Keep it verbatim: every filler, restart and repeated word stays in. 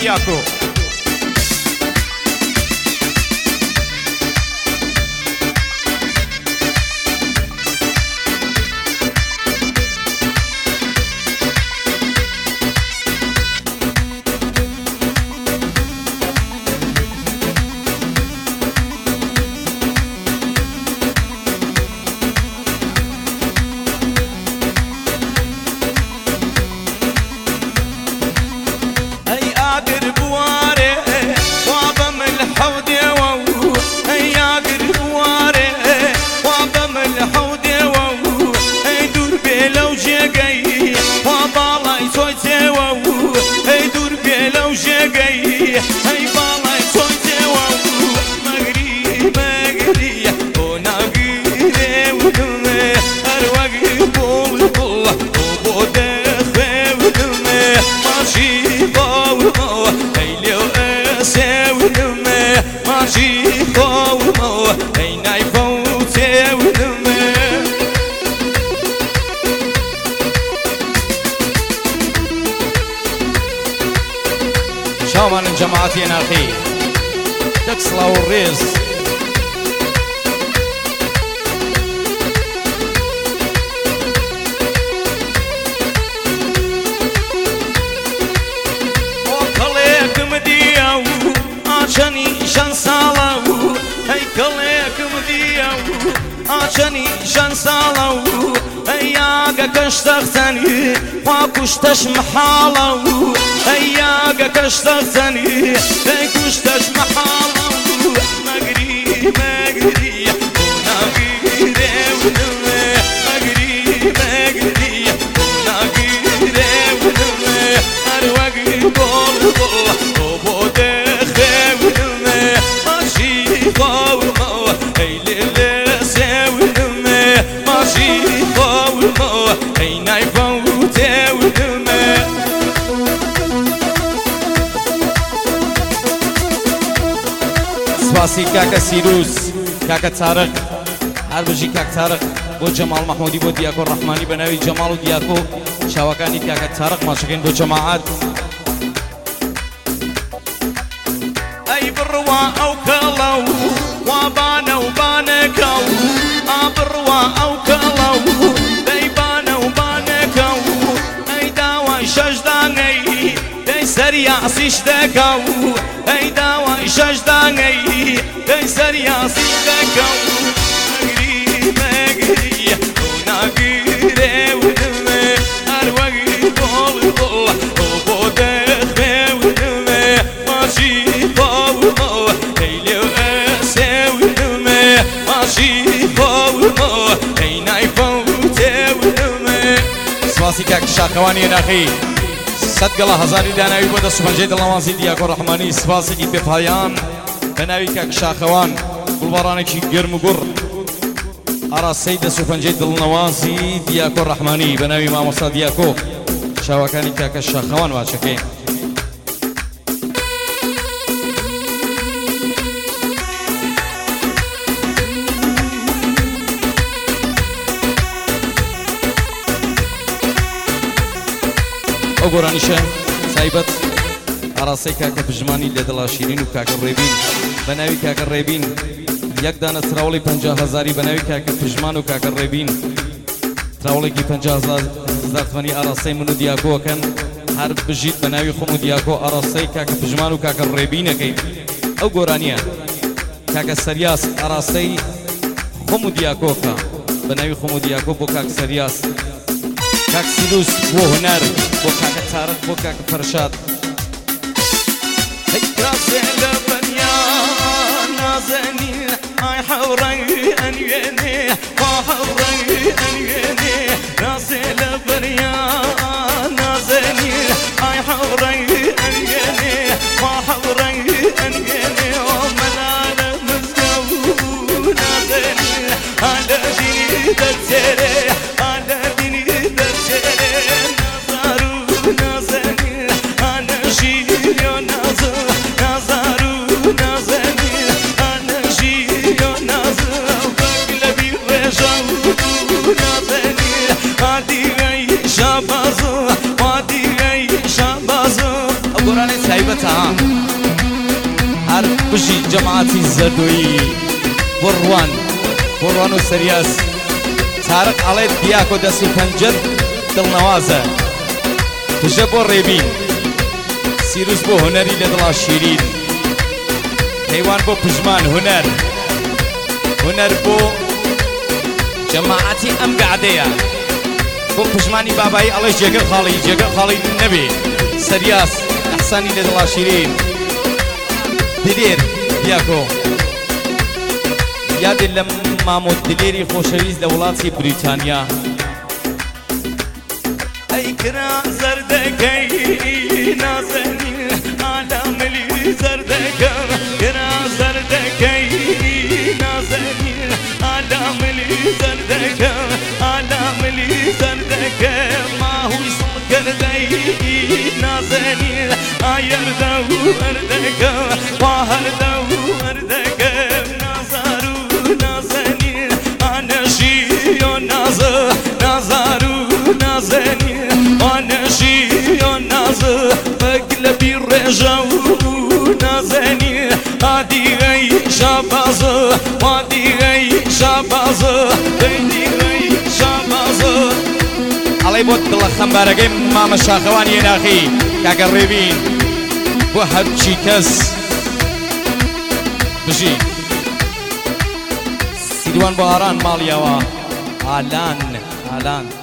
دیاکو شامان جماعتي ناقي تكسلا والريز وكليك مدياو عشاني شان صالاو هي كليك مدياو عشاني شان صالاو هياك كشتغتني وكشتش محالاو هياك كشتغتني كشتش محالاو مقري مقري وناقيري ونمي مقري مقري وناقيري ونمي أروقي بول بول وبودخي ونمي ماشي قومو هيلي لسي ونمي ماشي قومو هيناي فوتي ونمي سپاسی کاکە سیروس کاکە تارق هەر بژی کاک تارق بۆ جەماڵ مەحموودی بۆ دیاکۆ ڕەحمانی بە ناوی جەماڵ و دیاکۆ چاوەکانی کاکە تارق ماچەکەین بۆ جەماعەت ئەی بڕوا ئەو کەڵەو وا بانە و بانەکە و ئابڕوا ئەو کەڵەو دەی بانە و بانەکە و ئەی داوای شەشدانەی دەی سەریاسیش دەکە و ئەی داوای شەشدانەی دەی سەریاسیش دەکە و مەگری مەگری وناگیرێ ونمێ هەروەگی بۆڵ بۆڵ بۆ دەخێ ونمێ ماشی خۆڵمۆ هەی لێو ئەسێ ونمێ ماشی خۆڵمۆ هەی نای فەوتێ ونمێ سپاسی کاک شاخەوانی ناخی سەد گەڵا هەزاری داناوی بۆ دەسوپەنجەی دڵنەوازی دیاکۆ ڕەحمانی سپاسێکی بێپایان بە ناوی کاک شاخەوان گوڵبەڕانێکی گەرم و گوڕ ئاراستەی دەسوپەنجەی دڵنەوازی دیاکۆ ڕەحمانی بە ناوی مامۆستا دیاکۆ چاوەکانی کاکە شاخەوان واچەکەین ئەو گۆرانیشە تایبەت ئاراستەی کاکە پژمانی لە دڵا شیرین و کاکە ڕێبین بە ناوی کاکە ڕێبین یەک دانە تراوڵی پەنجا هەزاری بە ناوی کاکە پژمان و کاکە ڕێبین تراوڵێکی پەنجا هەزار تمەنی ئاراستەی من و دیاکۆکەن هەر بژیت بە ناوی خۆم و دیاکۆ ئاراستەی کاکە پژمان و کاکە ڕێبینەکەی ئەو گۆرانیە کاکە سەریاس ئاراستەی خۆم و دیاکۆکە بە ناوی خۆم و دیاکۆ بۆ کاک سەریاس کاک سیروس بۆ هونەر بۆ کاکە تارق بۆ کاکە فەرشاد راسي لبنيا نازني هاي حوري انيني وحوري انيني راسي لبنيا نازني هاي حوري انيني وحوري انيني ومنال مزقو نازني على ديني تتسري على ديني تتسري نازارو نازني انا شيريو نازو سرتها هر بجي جماعتي الزردوي بروان بروان وسرياس تارق علي دياكو دسو پنجد دل نوازه تجبو ريبين سيروس بو هنري لدلا شيرين حيوان بو پجمان هنر هنر بو جماعتي ام قعدية بو پجماني باباي علي جيگر خالي جيگر خالي النبي سرياس احساني لدلا شيرين دلير دياكو یاد لم مامود دلیری خوشویز لولاتي بريطانيا ای کرا زردکی نازنی عالم لی زردکم کرا زردکی نازنی عالم لی زردکم عالم لی زردکم ما هوی صل کردی نازنی آیر دو اردکم واهر دو اردکم نازارو نازنی آنشی و نازه نازارو نازنی آنشی و نازه بقلبی رجاو نازنی آدی غی شابازه آدی غی شابازه دیدی غی شابازه علی بود دل خمبرگی مام شاخوانی ناخی که قربین و هر چی کس بجی سیروان بهاران مالیاوا آلان آلان